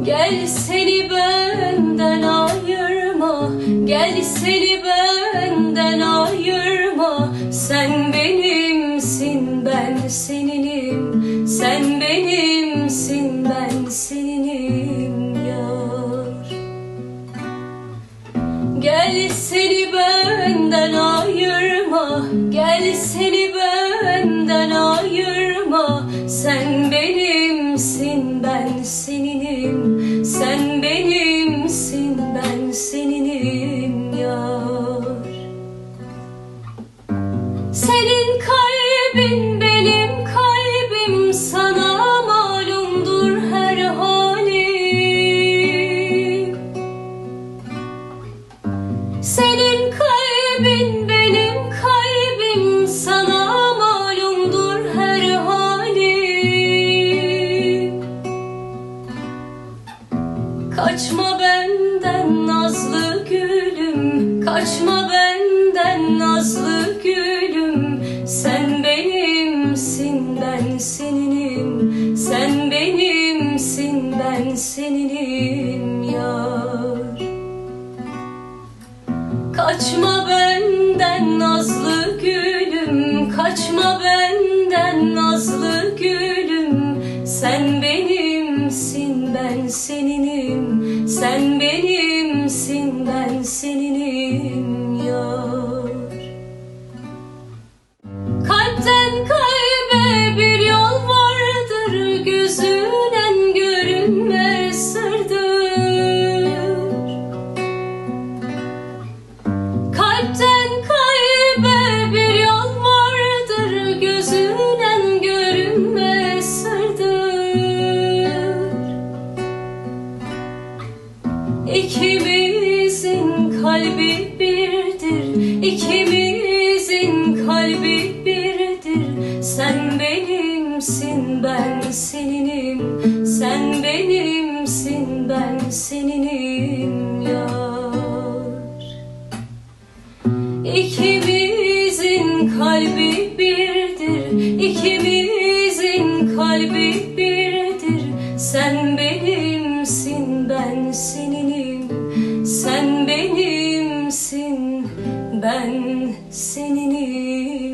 Gel seni benden ayırma, gel seni benden ayırma. Sen benimsin, ben seninim. Sen benimsin, ben seninim yar. Gel seni benden ayırma, gel seni benden ayırma. Sen benimsin, ben seninim. Sen benimsin, ben seninim yar. Senin kalbin benim kalbim, sana malumdur her halim. Senin kalbin benim kalbim, sana malumdur her halim. Kaçma benden nazlı gülüm, kaçma benden nazlı gülüm. Sen benimsin, ben seninim. Sen benimsin, ben seninim yar. Kaçma benden nazlı gülüm, kaçma benden nazlı gülüm. Sen benimsin, ben seninim. Sen benimsin, ben seninim yar. Kalpten kalbe bir yol vardır, gözünen görünmez sırdır. Kalpten kalbe bir yol vardır, gözünen görünmez sırdır. İkimizin kalbi birdir, ikimizin kalbi birdir. Sen benimsin, ben seninim. Sen benimsin, ben seninim yar. İkimizin kalbi birdir, ikimizin kalbi birdir. Sen benimsin, ben seninim. Sen benimsin, ben seninim.